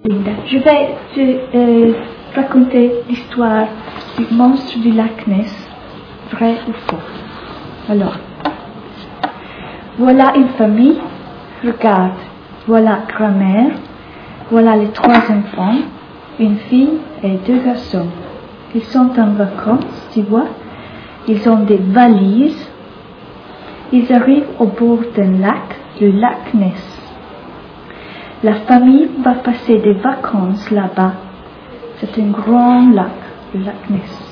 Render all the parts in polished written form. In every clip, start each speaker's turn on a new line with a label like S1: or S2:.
S1: Linda, je vais te raconter l'histoire du monstre du lac Ness, vrai ou faux. Alors, voilà une famille, regarde, voilà grand-mère, voilà les 3 enfants, une fille et 2 garçons. Ils sont en vacances, tu vois, ils ont des valises, ils arrivent au bord d'un lac, le lac Ness. La famille va passer des vacances là-bas. C'est un grand lac, le lac Ness.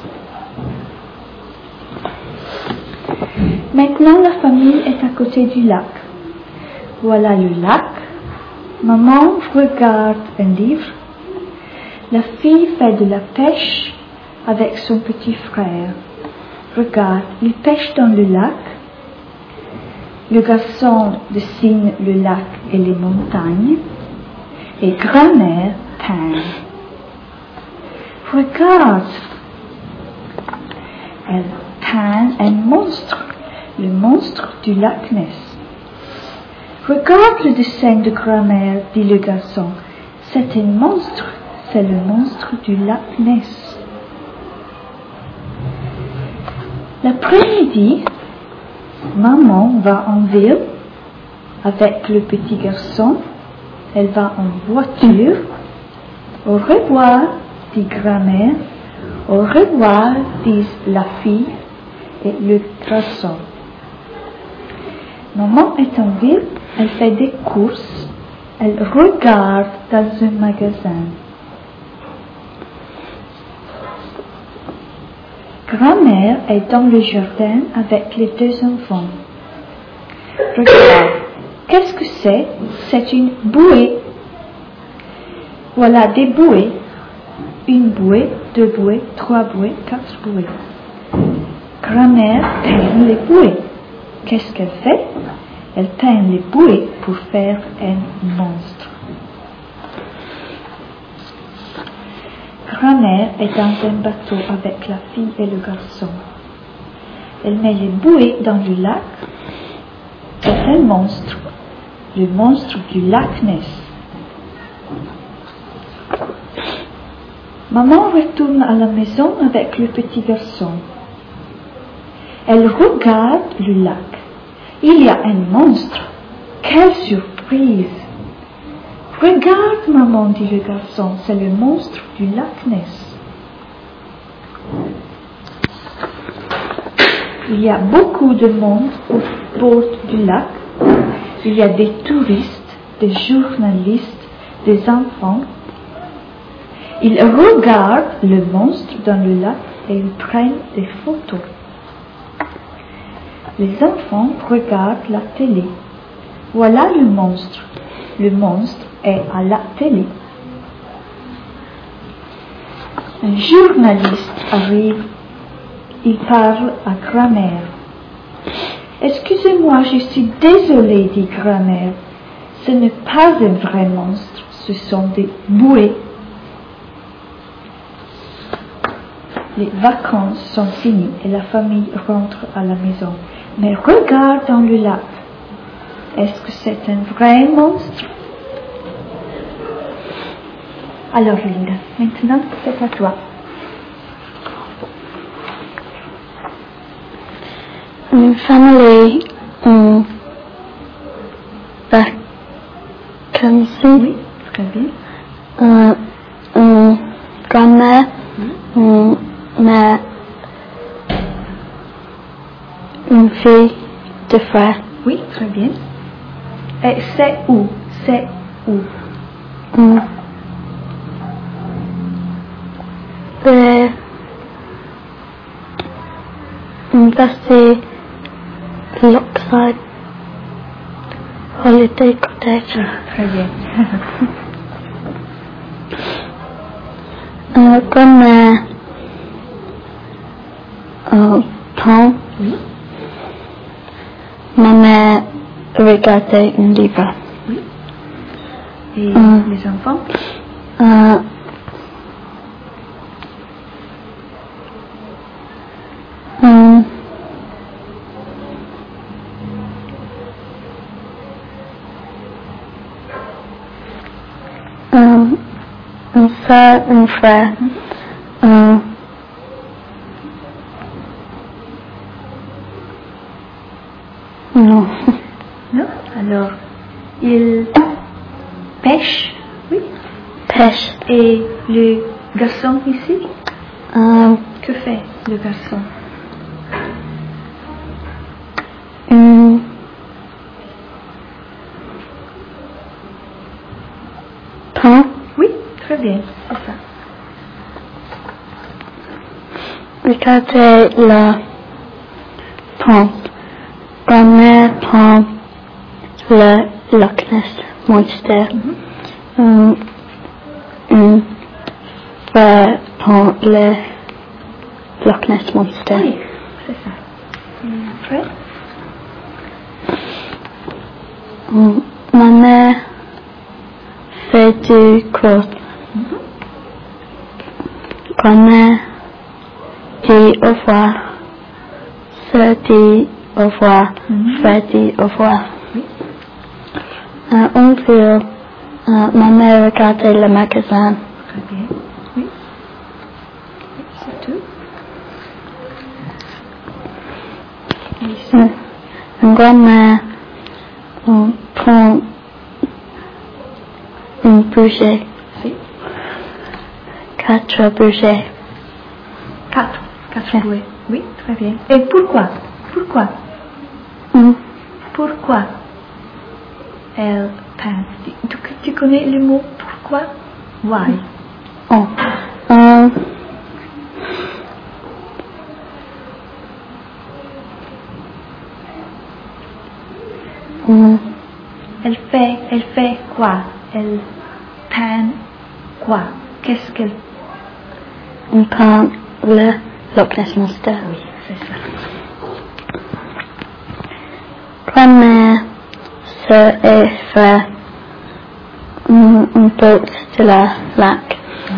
S1: Maintenant, la famille est à côté du lac. Voilà le lac. Maman regarde un livre. La fille fait de la pêche avec son petit frère. Regarde, il pêche dans le lac. Le garçon dessine le lac et les montagnes. Et grand-mère peint. Regarde, elle peint un monstre, le monstre du lac Ness. Regarde le dessin de grand-mère, dit le garçon. C'est un monstre, c'est le monstre du lac Ness. L'après-midi, maman va en ville avec le petit garçon. Elle va en voiture. Au revoir, dit grand-mère. Au revoir, disent la fille et le garçon. Maman est en ville, elle fait des courses, elle regarde dans un magasin. Grand-mère est dans le jardin avec les 2 enfants. Regarde, qu'est-ce que c'est? C'est une bouée. Voilà des bouées. 1 bouée, 2 bouées, 3 bouées, 4 bouées. Grand-mère peint les bouées. Qu'est-ce qu'elle fait? Elle peint les bouées pour faire un monstre. Grand-mère est dans un bateau avec la fille et le garçon. Elle met les bouées dans le lac. C'est un monstre, le monstre du lac Ness. Maman retourne à la maison avec le petit garçon. Elle regarde le lac. Il y a un monstre. Quelle surprise! Regarde, maman, dit le garçon, c'est le monstre du lac Ness. Il y a beaucoup de monde au bord du lac. Il y a des touristes, des journalistes, des enfants. Ils regardent le monstre dans le lac et ils prennent des photos. Les enfants regardent la télé. Voilà le monstre. Le monstre est à la télé. Un journaliste arrive. Il parle à grand-mère. Excusez-moi, je suis désolée, dit grand-mère. Ce n'est pas un vrai monstre, ce sont des bouées. Les vacances sont finies et la famille rentre à la maison. Mais regarde dans le lac. Est-ce que c'est un vrai monstre? Alors Linda, maintenant c'est à toi.
S2: Une famille vacances.
S1: Oui, très bien.
S2: Grand-mère, mère, une fille, 2 frères.
S1: Oui, très bien. Et c'est où? C'est où?
S2: C'est Lockside Holiday Cottage.
S1: Très bien.
S2: Grand-mère, Tom.
S1: Oui.
S2: Ma mère regardait un livre.
S1: Oui. Et les enfants?
S2: Une sœur, un frère. Non.
S1: Non? Alors, il pêche, oui.
S2: Pêche.
S1: Et le garçon ici, que fait le garçon?
S2: Prend.
S1: Oui, très bien, c'est ça.
S2: Regardez la pente. Grand-mère prend le Loch Ness Monster. Frère prend le Loch Ness Monster.
S1: Oui, c'est ça. Après?
S2: Ma mère fait du crotte. Grand-mère dit au revoir. Sœur dit au revoir. Frère dit au revoir.
S1: Oui.
S2: On veut, ma mère regardait le magasin.
S1: Très bien. Oui. C'est tout. Ici.
S2: Une grand-mère prend une bougie.
S1: Oui.
S2: 4 bougies.
S1: 4 bouées. Oui, très bien. Et pourquoi? Pourquoi elle peint? Tu connais le mot pourquoi? Why?
S2: Oh.
S1: Elle fait quoi? Elle peint quoi? Qu'est-ce qu'elle...
S2: On peint le Loch Ness Monster.
S1: Oui, c'est ça.
S2: Grand-mère, sœur et frère, on boat de la lac.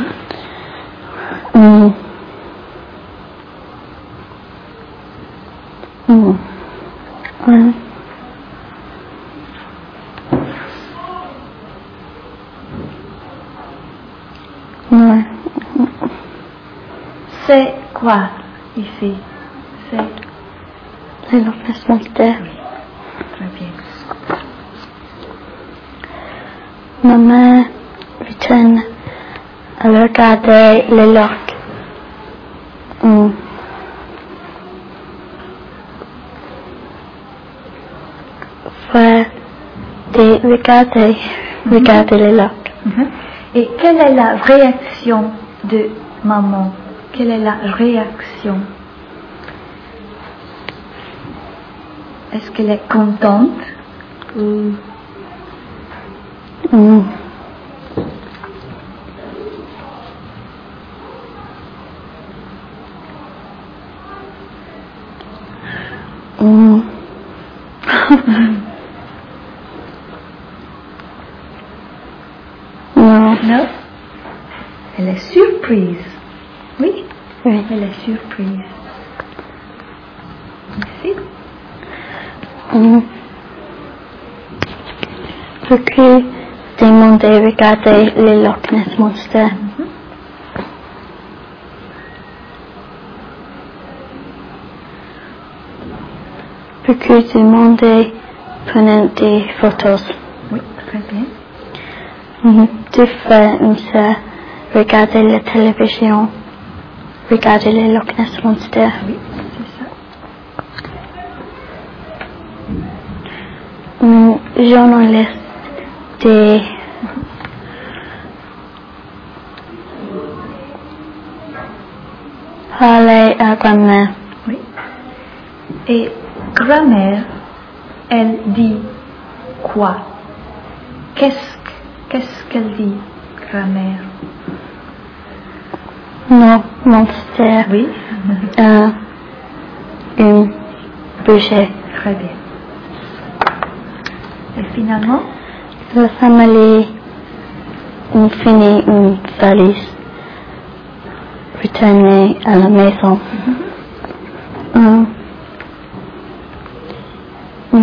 S1: C'est quoi ici? C'est...
S2: Le Loch Ness Monster.
S1: Très bien.
S2: Maman retourne à regarder le lac. Frère dit regarder le lac.
S1: Et quelle est la réaction de maman? Quelle est la réaction? Est-ce qu'elle est contente? Ou... Non? Elle est surprise. Oui?
S2: Oui.
S1: Elle est surprise. Ici?
S2: Puis demander regarder le Loch Ness Monster. Puis demander prendre des photos.
S1: Oui, très bien.
S2: Deux frères et sœur regarder la télévision, regarder le Loch Ness Monster.
S1: Oui, c'est ça.
S2: Journaliste de parler à grand-mère.
S1: Oui. Et grand-mère, elle dit quoi? Qu'est-ce qu'elle dit, grand-mère?
S2: Non, monster.
S1: Oui.
S2: Une bougie.
S1: Très bien. Et finalement,
S2: La famille finit une valise. Retourner à la maison. Un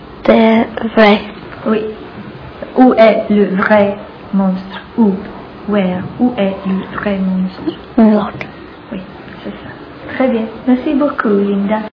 S2: monster vrai.
S1: oui. Où est le vrai monstre? Où where, où est le vrai monstre?
S2: L'autre.
S1: Oui, c'est ça. Très bien. Merci beaucoup, Linda.